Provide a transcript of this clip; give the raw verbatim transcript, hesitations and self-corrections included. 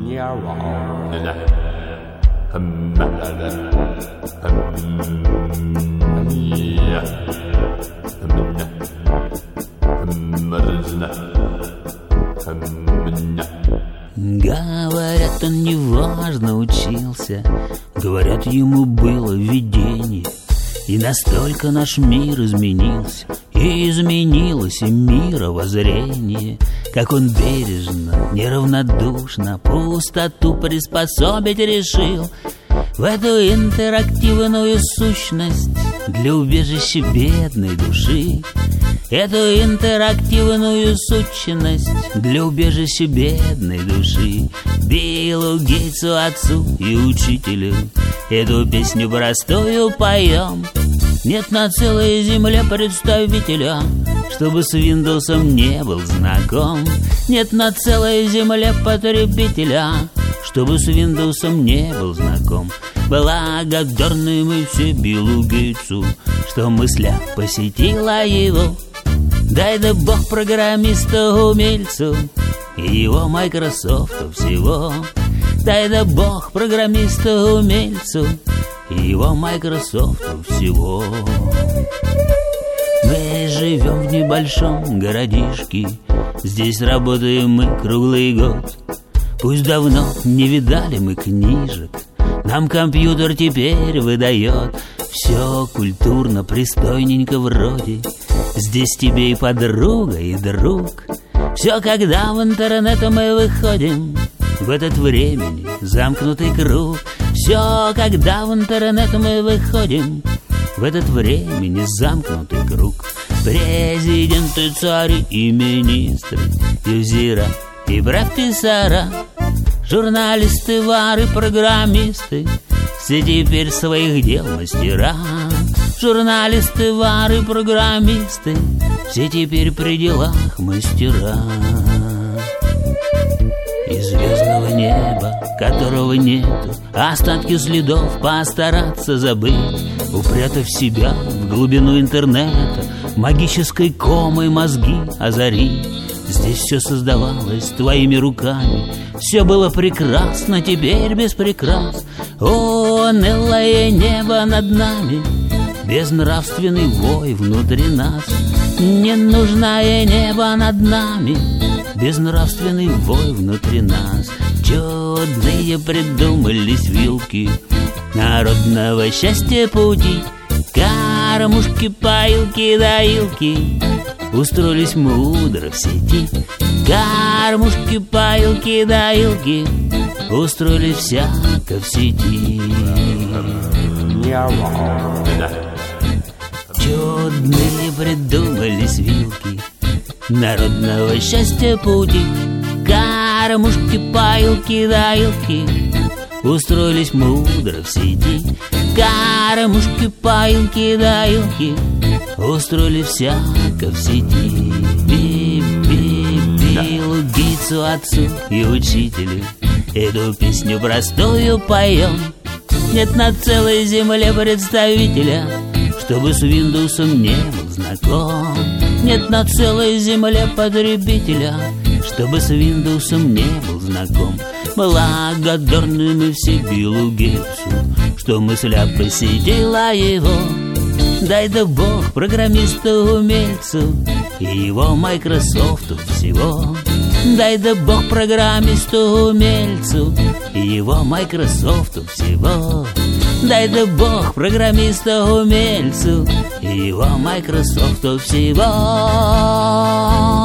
Говорят, он неважно учился, говорят, ему было видение. И настолько наш мир изменился, и изменилось и мировоззрение, как он бережно, неравнодушно пустоту приспособить решил в эту интерактивную сущность для убежища бедной души. Эту интерактивную сущность для убежища бедной души. Биллу Гейтсу, отцу и учителю, эту песню простую поем. Нет на целой земле представителя, чтобы с Windows не был знаком. Нет на целой земле потребителя, чтобы с Windows не был знаком. Благодарны мы все Биллу Гейтсу, что мысля посетила его. Дай да бог программисту-умельцу и его Майкрософту всего. Дай да бог программисту-умельцу и его Майкрософту всего. Мы живем в небольшом городишке, здесь работаем мы круглый год. Пусть давно не видали мы книжек, нам компьютер теперь выдает. Все культурно, пристойненько вроде, здесь тебе и подруга, и друг. Все, когда в интернет мы выходим, в этот времени замкнутый круг. Все, когда в интернет мы выходим, в этот времени замкнутый круг. Президенты, цари и министры, юзера и профессора, журналисты, воры, программисты, все теперь своих дел мастера. Журналисты, воры, программисты, все теперь при делах мастера. Из звездного неба, которого нету, остатки следов постараться забыть, упрятав себя в глубину интернета, магической комой мозги озарить. Здесь все создавалось твоими руками, все было прекрасно, теперь без прикрас. О, унылое небо над нами, безнравственный вой внутри нас. Ненужное небо над нами, безнравственный вой внутри нас. Чудные придумались вилки народного счастья пути, кормушки, поилки, доилки устроились мудро в сети. Кормушки, поилки, доилки устроились всяко в сети. Чудные придумались вилки народного счастья пути, кормушки, поилки, доилки устроились мудро в сети. Кормушки, поилки, доилки устроили всяко в сети. Биллу Гейтсу, отцу и учителю, эту песню простую поем. Нет на целой земле представителя, чтобы с Windows не был знаком. Нет на целой земле потребителя, чтобы с Windows не был знаком. Благодарны мы все Биллу Гейтсу, что мысля посетила его. Дай да бог программисту-умельцу и его Майкрософту всего. Дай да бог программисту-умельцу и его Майкрософту всего. Дай да бог программисту-умельцу и его Майкрософту всего.